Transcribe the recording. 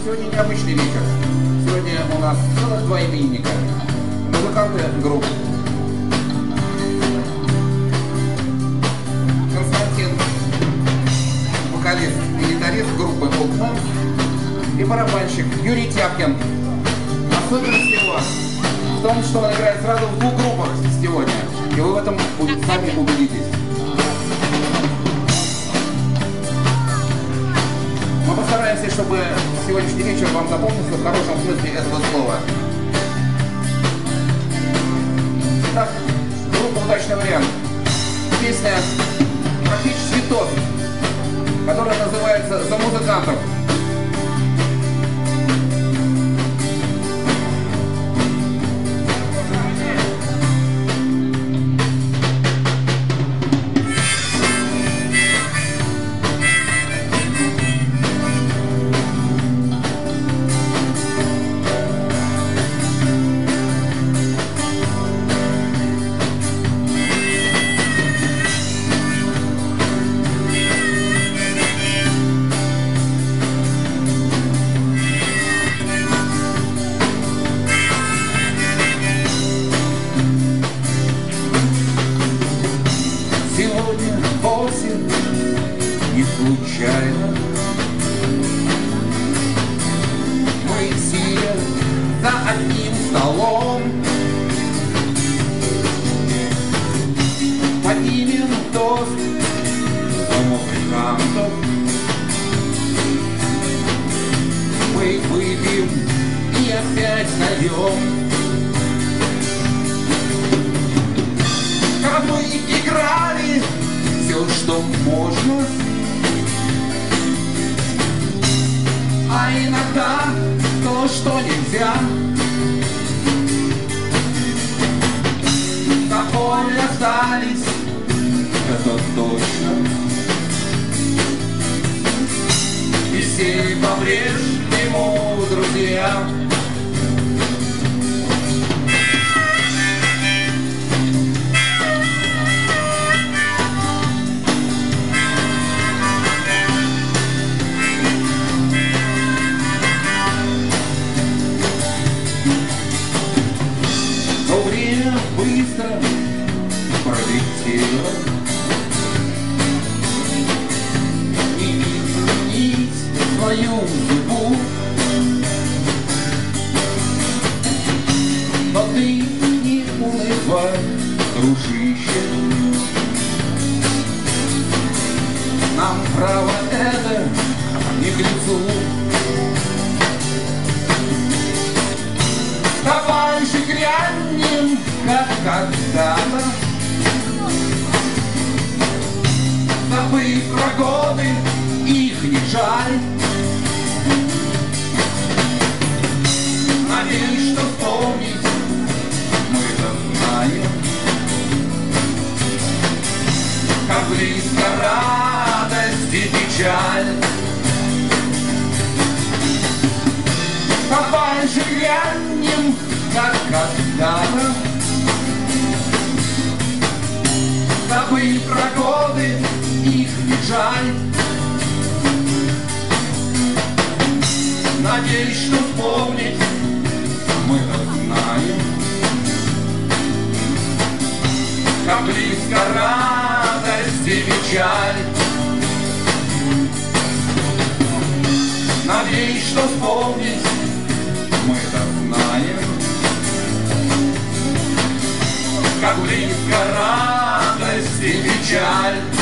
Сегодня необычный вечер. Сегодня у нас целых два именинника. Музыканты группы. Константин, вокалист и гитарист группы Old и барабанщик Юрий Тяпкин. Особенность его в том, что он играет сразу в двух группах сегодня. И вы в этом сами убедитесь. Мы постараемся, чтобы сегодняшний вечер вам запомнился в хорошем смысле этого слова. Итак, группа «Удачный вариант». Песня практически тот, которая называется «За музыкантов». Сегодня осень не случайно. Мы сидим за одним столом, поднимем тост за музыкантов. Мы выпьем и опять нальем. Как мы играли все, что можно, а иногда то, что нельзя. Тобой остались, это точно. И все по-прежнему друзья. Быстро пролетело, не изменить свою судьбу, но ты не унывай, дружище, нам право это не к лицу. Давай же грянем, как когда-то, забыв про годы, их не жаль. Надеюсь, что вспомнить мы-то знаем, как близко радость и печаль. Давай же глянем, как когда-то, забыв про годы, их не жаль. Надеюсь, что вспомнить мы-то знаем, как близко радость и печаль. Надеюсь, что вспомнить мы-то знаем, как близко радость и печаль.